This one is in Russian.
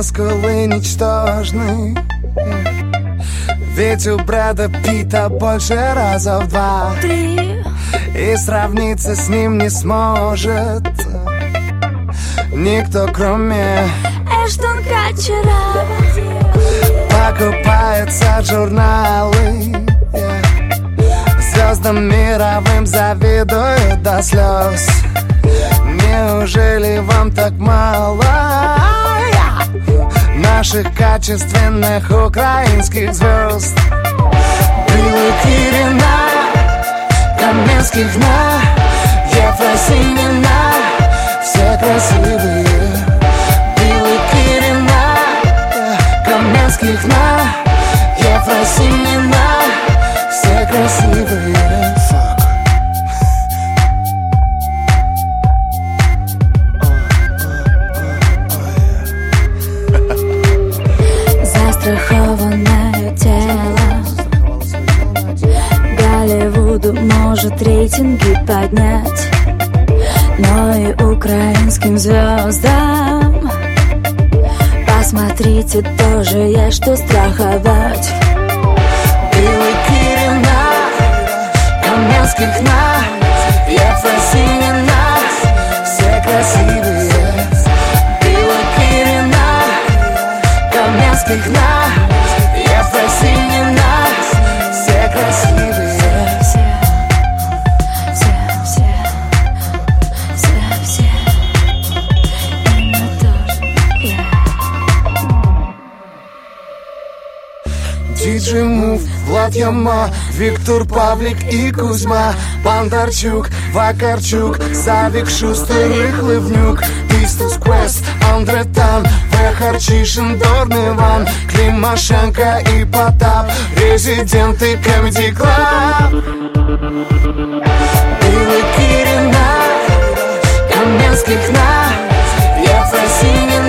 но скулы ничтожны. Ведь у Брэда Питта больше раза в 2-3, и сравниться с ним не сможет никто, кроме Эштон Катчера. Покупаются журналы, звездам мировым завидуют до слез. Неужели вам так мало наших качественных украинских звезд? Белокирина, Каменских на Ефросинина, все красивые. Белокирина, Каменских на Ефросинина, все красивые. Застрахованное тело Голливуду может рейтинги поднять, но и украинским звездам, посмотрите, тоже есть что страховать. Белокирина, Каменских на Ефросинина, все красивые. Белокирина, Каменских на Ефросинина, все красивые. Диджей Мув, Влад Яма, Виктор Павлик и Кузьма, Бондарчук, Вакарчук, Савик Шустер и Хлывнюк, Пистус Квест, Андретан, Вехарчишин, Дорн Иван, Климашенко и Потап, резиденты Comedy Club. Белокирина, Каменских на Ефросинина,